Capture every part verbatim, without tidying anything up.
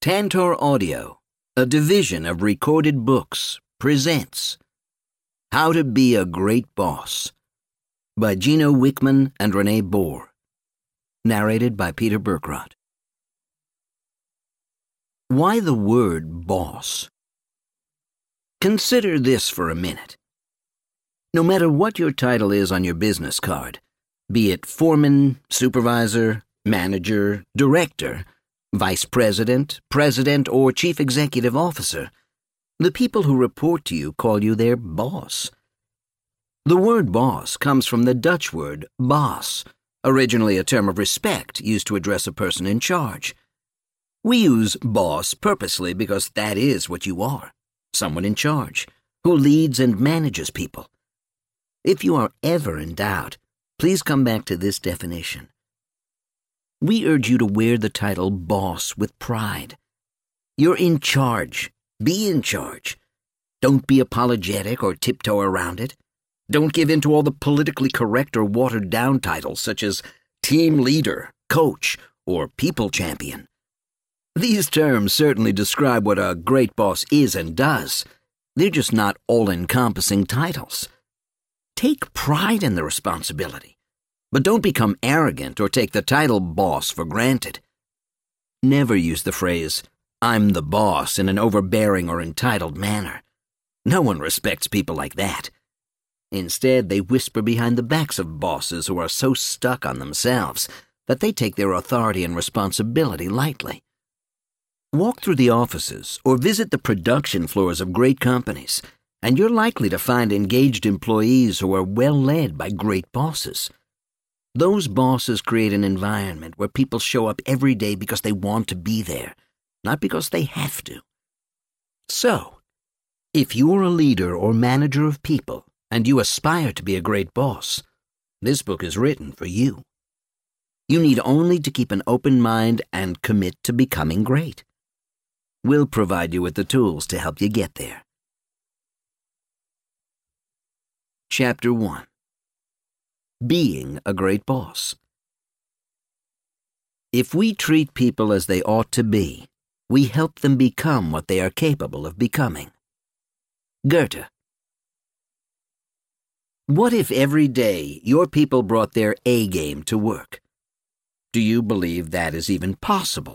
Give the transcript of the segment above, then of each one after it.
Tantor Audio, a division of Recorded Books, presents How to Be a Great Boss by Gino Wickman and Renee Bohr. Narrated by Peter Burkrot. Why the word boss? Consider this for a minute. No matter what your title is on your business card, be it foreman, supervisor, manager, director, vice president, president, or chief executive officer, the people who report to you call you their boss. The word boss comes from the Dutch word baas, originally a term of respect used to address a person in charge. We use boss purposely because that is what you are, someone in charge, who leads and manages people. If you are ever in doubt, please come back to this definition. We urge you to wear the title boss with pride. You're in charge. Be in charge. Don't be apologetic or tiptoe around it. Don't give in to all the politically correct or watered-down titles such as team leader, coach, or people champion. These terms certainly describe what a great boss is and does. They're just not all-encompassing titles. Take pride in the responsibility, but don't become arrogant or take the title boss for granted. Never use the phrase, "I'm the boss," in an overbearing or entitled manner. No one respects people like that. Instead, they whisper behind the backs of bosses who are so stuck on themselves that they take their authority and responsibility lightly. Walk through the offices or visit the production floors of great companies, and you're likely to find engaged employees who are well led by great bosses. Those bosses create an environment where people show up every day because they want to be there, not because they have to. So, if you're a leader or manager of people and you aspire to be a great boss, this book is written for you. You need only to keep an open mind and commit to becoming great. We'll provide you with the tools to help you get there. Chapter one. Being a Great Boss. If we treat people as they ought to be, we help them become what they are capable of becoming. Goethe. What if every day your people brought their A game to work? Do you believe that is even possible?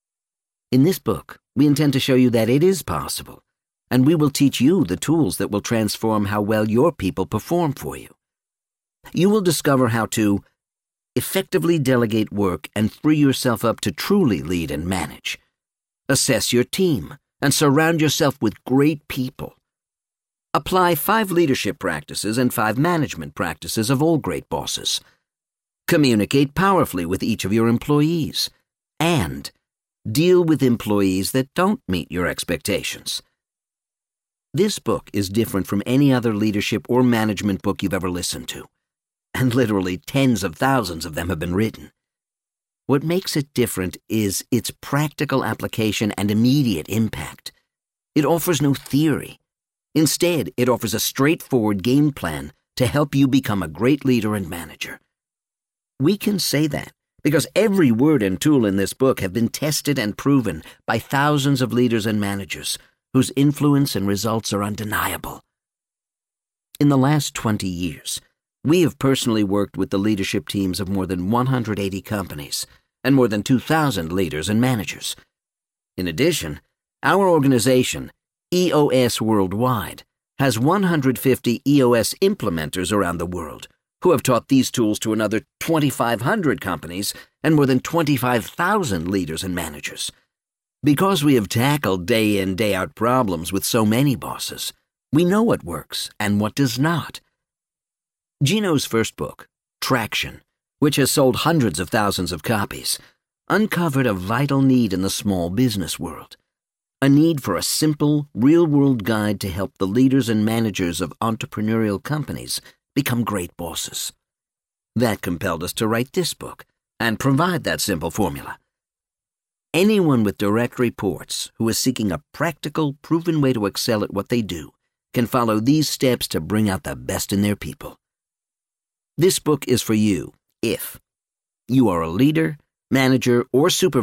In this book, we intend to show you that it is possible, and we will teach you the tools that will transform how well your people perform for you. You will discover how to effectively delegate work and free yourself up to truly lead and manage. Assess your team and surround yourself with great people. Apply five leadership practices and five management practices of all great bosses. Communicate powerfully with each of your employees. And deal with employees that don't meet your expectations. This book is different from any other leadership or management book you've ever listened to, and literally tens of thousands of them have been written. What makes it different is its practical application and immediate impact. It offers no theory. Instead, it offers a straightforward game plan to help you become a great leader and manager. We can say that because every word and tool in this book have been tested and proven by thousands of leaders and managers whose influence and results are undeniable. In the last twenty years, we have personally worked with the leadership teams of more than one hundred eighty companies and more than two thousand leaders and managers. In addition, our organization, E O S Worldwide, has one hundred fifty E O S implementers around the world who have taught these tools to another twenty-five hundred companies and more than twenty-five thousand leaders and managers. Because we have tackled day in, day out problems with so many bosses, we know what works and what does not. Gino's first book, Traction, which has sold hundreds of thousands of copies, uncovered a vital need in the small business world, a need for a simple, real-world guide to help the leaders and managers of entrepreneurial companies become great bosses. That compelled us to write this book and provide that simple formula. Anyone with direct reports who is seeking a practical, proven way to excel at what they do can follow these steps to bring out the best in their people. This book is for you if you are a leader, manager, or supervisor